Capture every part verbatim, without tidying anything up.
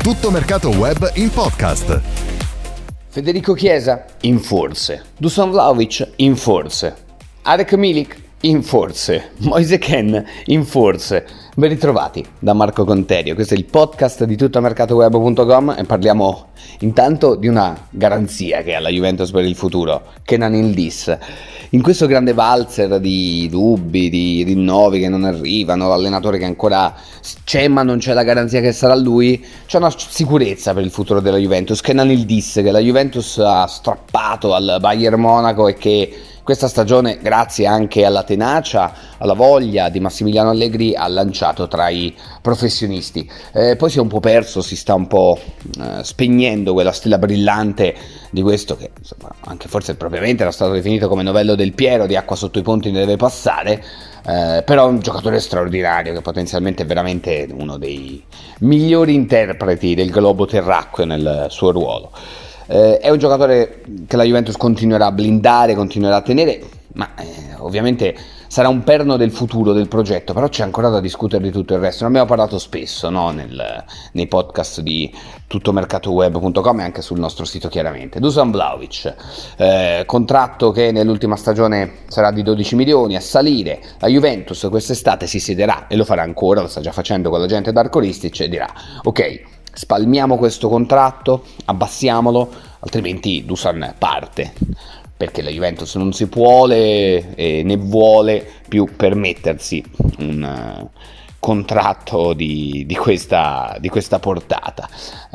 Tutto Mercato Web in podcast. Federico Chiesa in forze, Dusan Vlahovic in forze, Arek Milik in forze, Moise Kean in forze. Ben ritrovati da Marco Conterio, questo è il podcast di tutto mercato web punto com e parliamo intanto di una garanzia che ha la Juventus per il futuro, Kenan Yıldız. In questo grande valzer di dubbi, di rinnovi che non arrivano, l'allenatore che ancora c'è ma non c'è la garanzia che sarà lui, c'è una sicurezza per il futuro della Juventus, Kenan Yıldız, che la Juventus ha strappato al Bayern Monaco e che questa stagione, grazie anche alla tenacia, alla voglia di Massimiliano Allegri, ha lanciato tra i professionisti. Eh, poi si è un po' perso, si sta un po' eh, spegnendo quella stella brillante di questo che insomma, anche forse propriamente era stato definito come novello del Piero, di acqua sotto i ponti ne deve passare, eh, però è un giocatore straordinario che potenzialmente è veramente uno dei migliori interpreti del globo terracqueo nel suo ruolo. Eh, è un giocatore che la Juventus continuerà a blindare, continuerà a tenere, ma eh, ovviamente sarà un perno del futuro del progetto, però c'è ancora da discutere di tutto il resto. Ne abbiamo parlato spesso, no? Nel, nei podcast di tutto mercato web punto com e anche sul nostro sito chiaramente. Dusan Vlahovic, eh, contratto che nell'ultima stagione sarà di dodici milioni a salire. La Juventus quest'estate si siederà, e lo farà ancora, lo sta già facendo con la gente Darko Ristic, e dirà ok, spalmiamo questo contratto, abbassiamolo, altrimenti Dusan parte, perché la Juventus non si vuole e né vuole più permettersi un uh, contratto di, di, questa, di questa portata.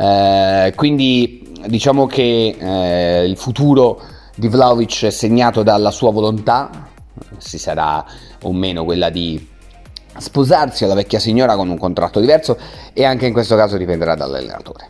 Eh, quindi diciamo che eh, il futuro di Vlahovic è segnato dalla sua volontà, si sarà o meno quella di sposarsi alla vecchia signora con un contratto diverso, e anche in questo caso dipenderà dall'allenatore.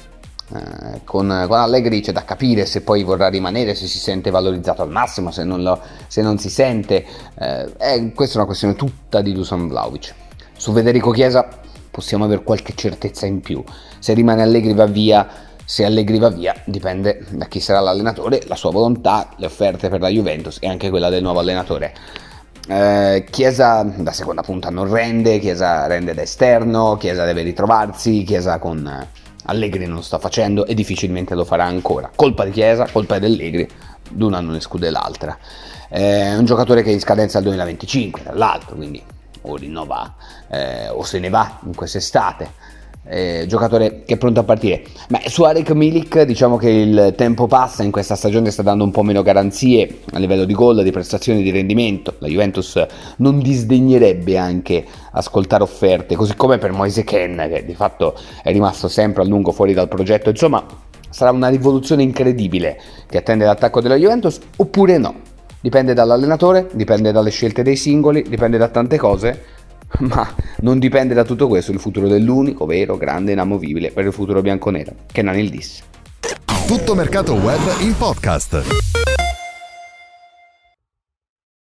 Eh, con, con Allegri c'è da capire se poi vorrà rimanere, se si sente valorizzato al massimo, se non, lo, se non si sente. Eh, è, questa è una questione tutta di Dusan Vlahovic. Su Federico Chiesa possiamo avere qualche certezza in più. Se rimane Allegri va via, se Allegri va via dipende da chi sarà l'allenatore, la sua volontà, le offerte per la Juventus e anche quella del nuovo allenatore. Eh, Chiesa da seconda punta non rende, Chiesa rende da esterno, Chiesa deve ritrovarsi, Chiesa con eh, Allegri non lo sta facendo e difficilmente lo farà ancora. Colpa di Chiesa, colpa di Allegri, l'una non esclude l'altra. È un giocatore che è in scadenza al duemilaventicinque, tra l'altro, quindi o rinnova eh, o se ne va in quest'estate. Eh, giocatore che è pronto a partire. Ma su Arek Milik diciamo che il tempo passa, in questa stagione sta dando un po' meno garanzie a livello di gol, di prestazioni, di rendimento. La Juventus non disdegnerebbe anche ascoltare offerte, così come per Moise Kean, che di fatto è rimasto sempre a lungo fuori dal progetto. Insomma, sarà una rivoluzione incredibile che attende l'attacco della Juventus, oppure no, dipende dall'allenatore, dipende dalle scelte dei singoli, dipende da tante cose, ma non dipende da tutto questo il futuro dell'unico, vero, grande, inamovibile per il futuro bianconero, Kenan Yıldız. Tutto Mercato Web in podcast.